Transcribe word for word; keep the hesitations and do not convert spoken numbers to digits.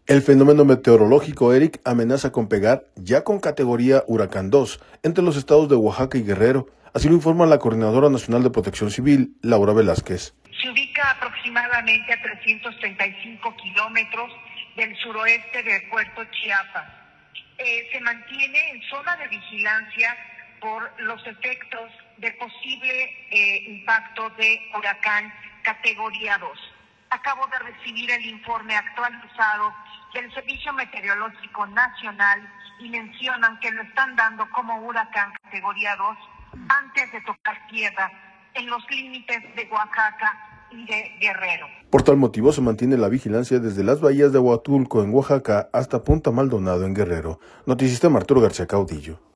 El fenómeno meteorológico Eric amenaza con pegar ya con categoría Huracán dos entre los estados de Oaxaca y Guerrero, así lo informa la Coordinadora Nacional de Protección Civil, Laura Velázquez. Se ubica aproximadamente a trescientos treinta y cinco kilómetros del suroeste del puerto Chiapas. Eh, se mantiene en zona de vigilancia por los efectos de posible eh, impacto de huracán categoría dos. Acabo de recibir el informe actualizado del Servicio Meteorológico Nacional y mencionan que lo están dando como huracán categoría dos antes de tocar tierra en los límites de Oaxaca y de Guerrero. Por tal motivo se mantiene la vigilancia desde las bahías de Huatulco en Oaxaca hasta Punta Maldonado en Guerrero. Noticista Arturo García Caudillo.